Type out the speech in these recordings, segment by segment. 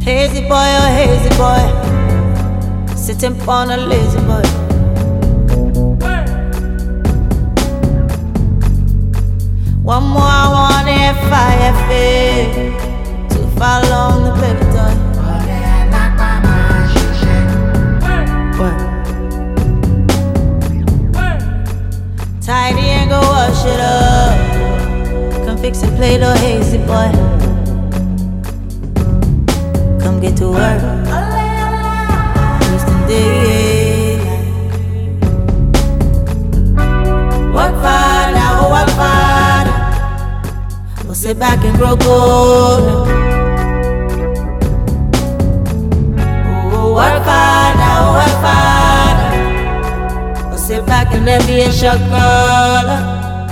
Hazy boy, oh hazy boy, sitting on a lazy boy. One more I want F.I.F.A. too far along the paper toy. Tidy and go wash it up. Come fix and play the hazy boy. Come get to work. Houston day. Work hard, now work hard. We'll sit back and grow cold. Oh, work hard, now work hard. We'll sit back and then be a chocolate.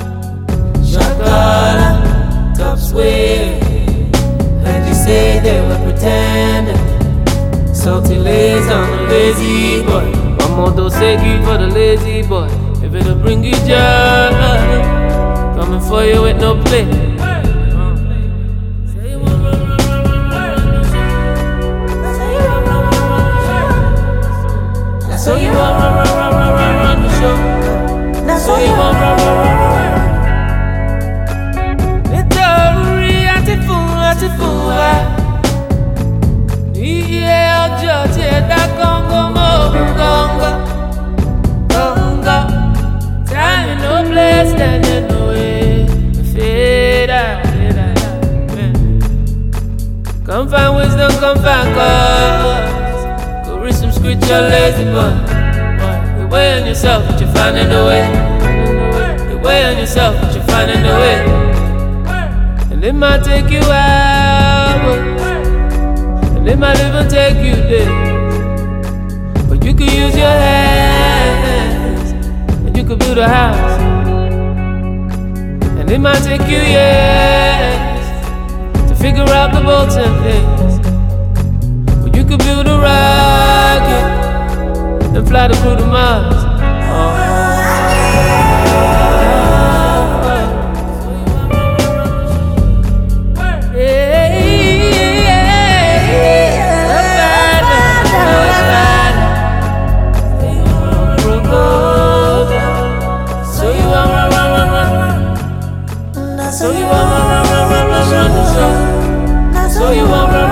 Chocolate, top sweet. Heard you say they were pretending. Salty lays on the lazy boy. One more dosegi for the lazy boy. If it'll bring you joy, coming for you with no play. So you want run the show. So you want run. Nítorí àti fún wa. Iye ọjọ́ tí ẹ dá kọ́ńgọ́ mọ́ kọ́ńgọ́. Time no place, standing no way. Fade out. Come find wisdom, come find cause. Go read some scripture, lazy boy. You weigh on yourself, but you're finding a way. You weigh on yourself, but you're finding a way. And it might take you hours, and it might even take you days. But you could use your hands, and you could build a house. And it might take you years to figure out the bolts and things. But you could build a rocket and fly the crew to Mars. So you want run the show. So you want run.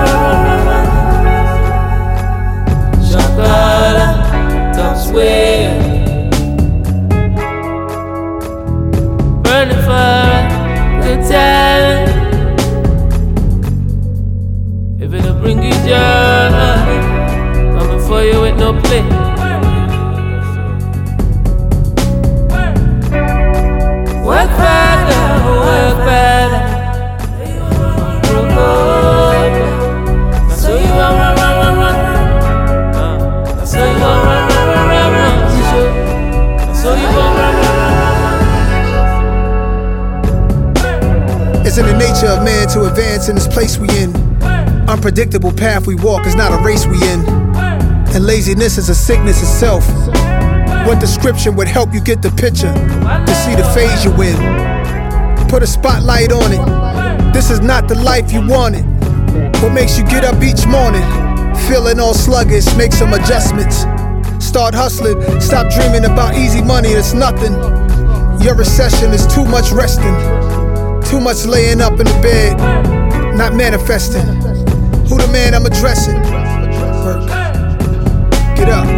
Chocolate, top sweet. Burning for a good time. If it'll bring you joy, coming for you with no play. Work harder, work better. So you want run. So you want run. So you want run. It's in the nature of man to advance in this place we in. Unpredictable path we walk is not a race we in. And laziness is a sickness itself. What description would help you get the picture to see the phase you in? Put a spotlight on it. This is not the life you wanted. What makes you get up each morning? Feeling all sluggish, make some adjustments. Start hustling, stop dreaming about easy money, it's nothing. Your recession is too much resting. Too much laying up in the bed, not manifesting. Who the man I'm addressing? Get up.